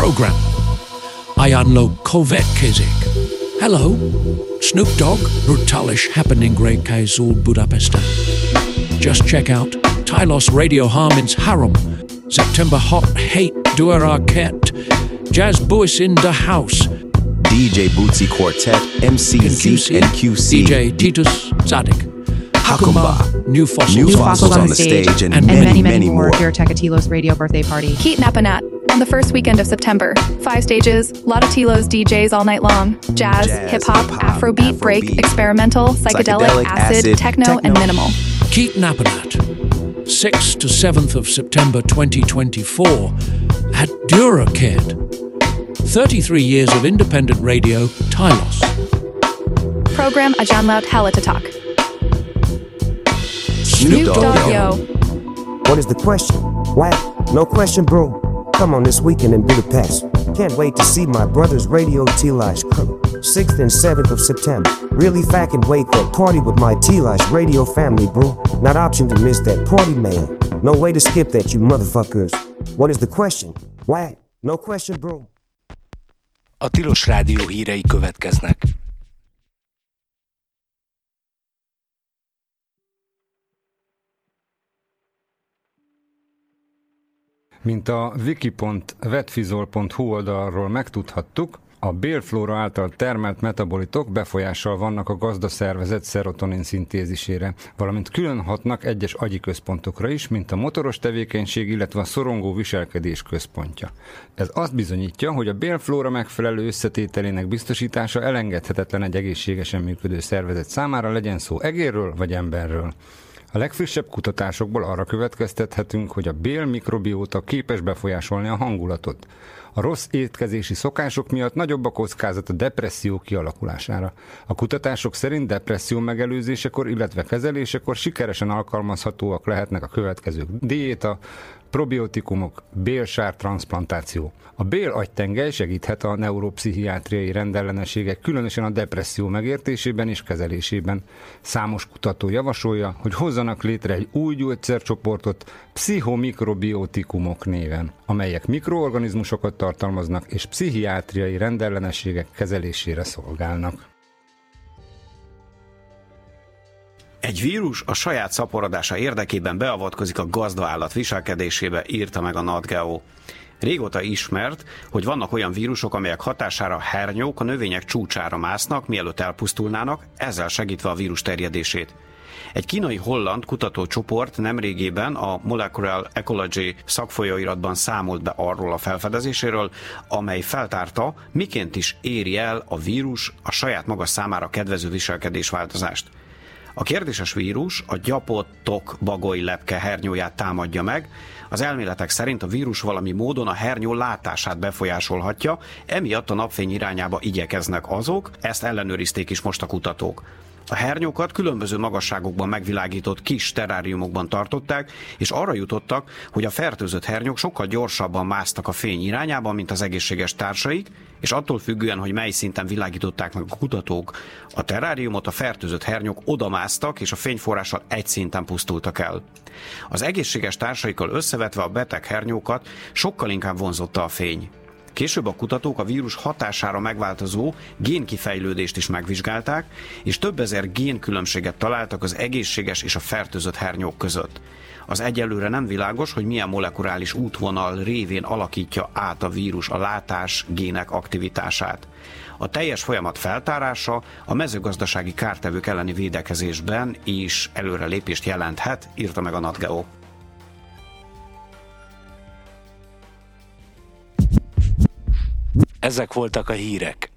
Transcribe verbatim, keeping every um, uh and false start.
program. Ayanlo következik. Hello, Snoop Dogg, brutális happening great Kaisul Budapest. Just check out Tylos Radio Harmins Harum, September Hot Hate Duer Arquette, Jazz Boys in the House, D J Bootsy Quartet, M C Zeke and Q C, D J Titus Zadig, Hakumba, New Fossils, New Fossils on the stage, and, and many, many, many, many more more. here at Tecatilo's radio birthday party. Keat Napanat on the first weekend of September. Five stages, lot of Tilo's D Js all night long. Jazz, Jazz, hip-hop, hip-hop, Afrobeat, Afrobeat, break, experimental, psychedelic, psychedelic, acid, acid, techno, techno. and minimal. Keat Napanat, sixth to seventh of September twenty twenty-four at Duraked. thirty-three years of independent radio, Tylos. Program Ajanlaut Halatatak. Snoop Dogg, Yo. What is the question? Why? No question, bro. Come on this weekend in Budapest. Can't wait to see my brother's Radio T-Lish crew. sixth and seventh of September. Really fucking wait that party with my T-Lish radio family, bro. Not option to miss that party, man. No way to skip that, you motherfuckers. What is the question? Why? No question, bro. A Tilos Rádió hírei következnek. Mint a wiki pont vetfizol pont hu oldalról megtudhattuk, a bélflóra által termelt metabolitok befolyással vannak a gazdaszervezet szerotonin szintézisére, valamint külön hatnak egyes agyi központokra is, mint a motoros tevékenység, illetve a szorongó viselkedés központja. Ez azt bizonyítja, hogy a bélflóra megfelelő összetételének biztosítása elengedhetetlen egy egészségesen működő szervezet számára, legyen szó egérről vagy emberről. A legfrissebb kutatásokból arra következtethetünk, hogy a bél mikrobióta képes befolyásolni a hangulatot. A rossz étkezési szokások miatt nagyobb a kockázat a depresszió kialakulására. A kutatások szerint depresszió megelőzésekor, illetve kezelésekor sikeresen alkalmazhatóak lehetnek a következők: diéta, probiotikumok, bélsár transzplantáció. A bél agytengely segíthet a neuropszichiátriai rendellenességek, különösen a depresszió megértésében és kezelésében. Számos kutató javasolja, hogy hozzanak létre egy új gyógyszercsoportot pszichomikrobiotikumok néven, amelyek mikroorganizmusokat tartalmaznak és pszichiátriai rendellenességek kezelésére szolgálnak. Egy vírus a saját szaporodása érdekében beavatkozik a gazdaállat viselkedésébe, írta meg a NatGeo. Régóta ismert, hogy vannak olyan vírusok, amelyek hatására hernyók a növények csúcsára másznak, mielőtt elpusztulnának, ezzel segítve a vírus terjedését. Egy kínai-holland kutatócsoport nemrégében a Molecular Ecology szakfolyóiratban számolt be arról a felfedezéséről, amely feltárta, miként is éri el a vírus a saját maga számára kedvező viselkedésváltozást. A kérdéses vírus a gyapottok bagoly lepke hernyóját támadja meg. Az elméletek szerint a vírus valami módon a hernyó látását befolyásolhatja, emiatt a napfény irányába igyekeznek azok, ezt ellenőrizték is most a kutatók. A hernyókat különböző magasságokban megvilágított kis terráriumokban tartották, és arra jutottak, hogy a fertőzött hernyók sokkal gyorsabban másztak a fény irányába, mint az egészséges társaik, és attól függően, hogy mely szinten világították meg a kutatók a terráriumot, a fertőzött hernyók odamásztak, és a fényforrással egy szinten pusztultak el. Az egészséges társaikkal összevetve a beteg hernyókat sokkal inkább vonzotta a fény. Később a kutatók a vírus hatására megváltozó génkifejlődést is megvizsgálták, és több ezer génkülönbséget találtak az egészséges és a fertőzött hernyók között. Az egyelőre nem világos, hogy milyen molekuláris útvonal révén alakítja át a vírus a látás gének aktivitását. A teljes folyamat feltárása a mezőgazdasági kártevők elleni védekezésben is előrelépést jelenthet, írta meg a NatGeo. Ezek voltak a hírek.